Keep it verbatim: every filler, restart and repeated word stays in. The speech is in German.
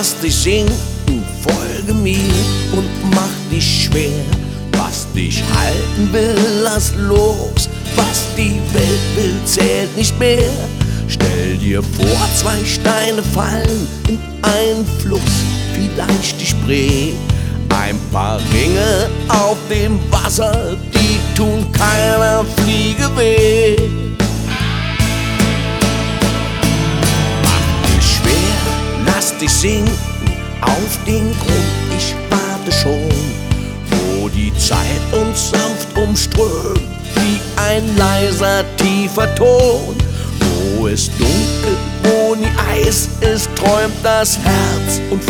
lass dich sinken, folge mir und mach dich schwer. Was dich halten will, lass los, was die Welt will, zählt nicht mehr. Stell dir vor, zwei Steine fallen in einen Fluss, vielleicht die Spree. Ein paar Ringe auf dem Wasser, die tun keiner Fliege weh. Mach dich schwer, lass dich sinken auf den Grund, ich warte schon, wo die Zeit uns sanft umströmt, wie ein leiser, tiefer Ton. Wo es dunkel, wo nie Eis ist, träumt das Herz und